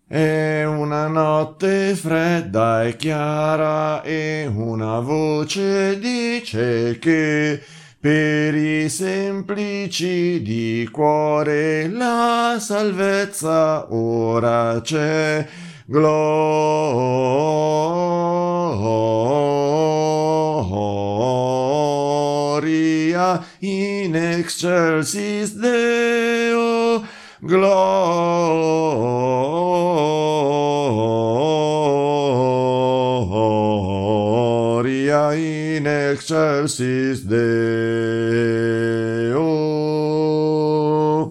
È una notte fredda e chiara e una voce dice che per i semplici di cuore la salvezza ora c'è. Gloria in excelsis Deo. Gloria in excelsis Deo.